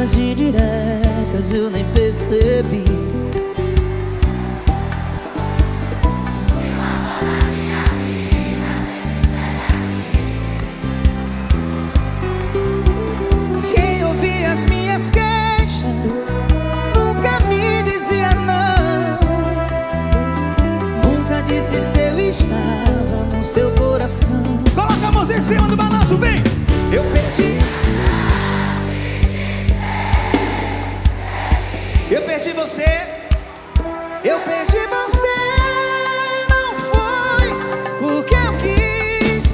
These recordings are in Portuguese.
Tantas indiretas eu nem percebi. Quem ouvia as minhas queixas nunca me dizia não. Nunca disse se eu estava no seu coração. Coloca a mão em cima do balanço, vem! Eu perdi. Eu perdi você. Eu perdi você. Não foi porque eu quis,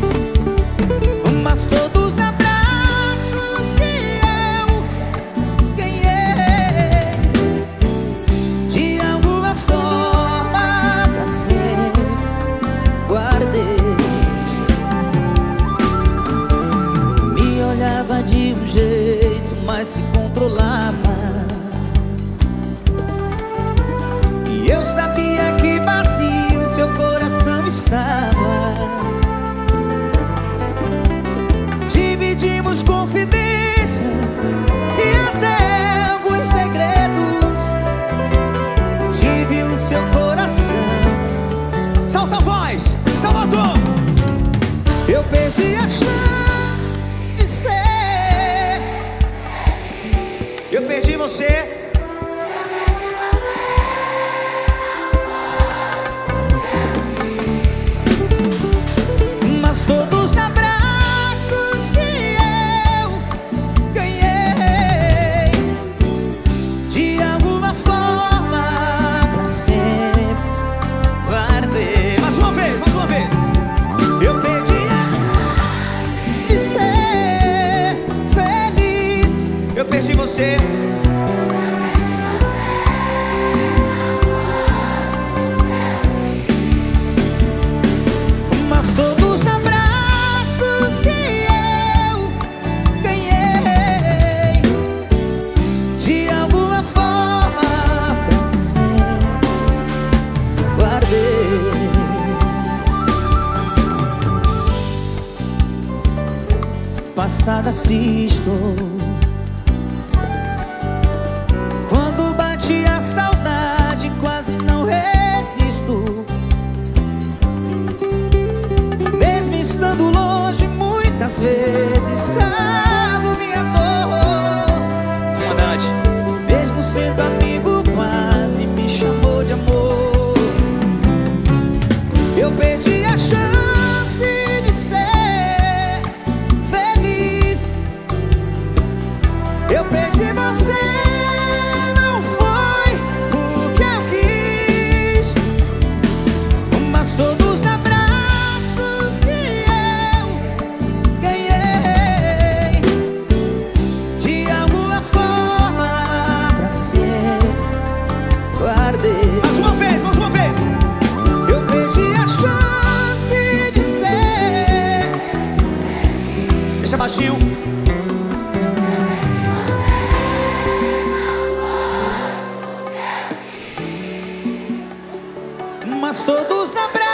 mas todos os abraços que eu ganhei, de alguma forma pra sempre guardei. Me olhava de um jeito, mas se controlava. Eu sabia que vazio seu coração estava. Dividimos confidências e até alguns segredos. Tive o seu coração. Solta a voz, Salvador! Eu perdi a chance de ser. Eu perdi você. Mas todos os abraços que eu ganhei, de alguma forma pra sempre guardei. Mais uma vez, mais uma vez. Eu perdi a chance de ser feliz. Eu perdi você. Mas todos os abraços que eu ganhei, de alguma forma pra sempre guardei. Passada se estou. Quando bate a saudade, quase não resisto. Mesmo estando longe, muitas vezes calo minha dor. Comandante. Mesmo sendo amigo, quase me chamou de amor. Eu perdi a chance de ser feliz. Eu perdi você. Não foi porque eu quis, mas todos os abraços que eu ganhei, de alguma forma pra sempre guardei. Mais uma vez, mais uma vez. Eu perdi a chance de ser. Deixa baixinho. Mas todos os abraços